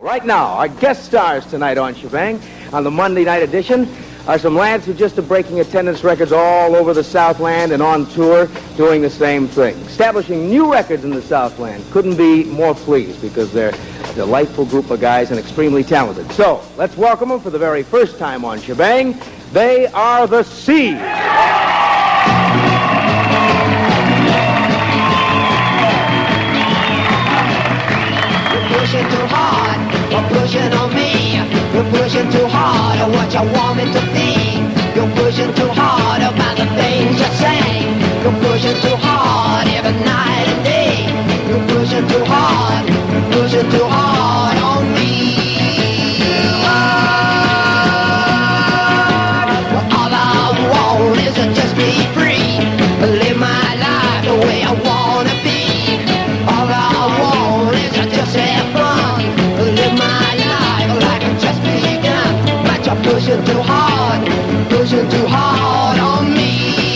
Right now, our guest stars tonight on Shebang, on the Monday night edition, are some lads who just are breaking attendance records all over the Southland and on tour doing the same thing. Establishing new records in the Southland. Couldn't be more pleased because they're a delightful group of guys and extremely talented. So, let's welcome them for the very first time on Shebang. They are the Seeds. Pushing too hard, you're pushing on me. You're pushing too hard on what you want me to be. You're pushing too hard about the things you say. You're pushing too hard every night and day. You're pushing too hard on me. Well, all I want is to just be free, live my life the way I wanna be. All I want is to just have fun, live my life like I've just begun. But you're pushing too hard on me.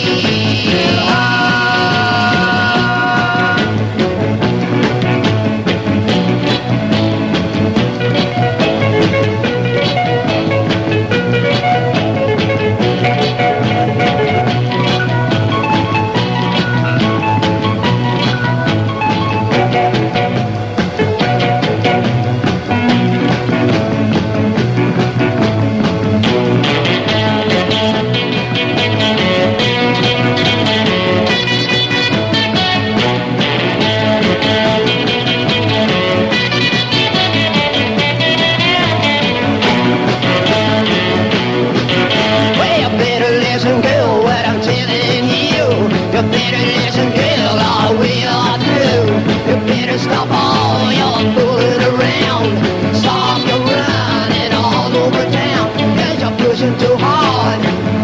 You better listen, girl, or we are through. You better stop all your fooling around. Stop your running all over town. 'Cause you're pushing too hard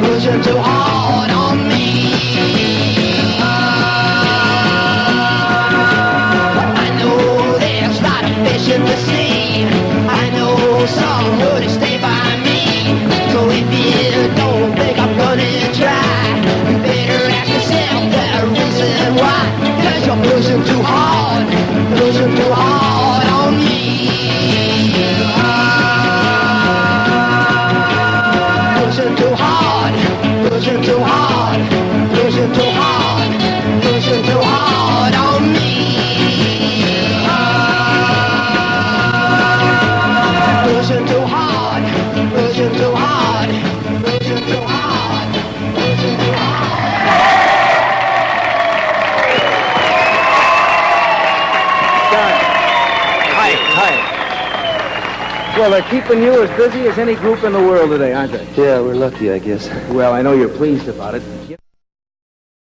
on me. I know there's a lot of fish in the sea. I know some would stay by me. So if you don't think I'm gonna try, you better ask yourself reason why. 'Cause you're pushing too hard on me. Pushing too hard on me. Pushing too hard. Hi. Well, they're keeping you as busy as any group in the world today, aren't they? Yeah, we're lucky, I guess. Well, I know you're pleased about it.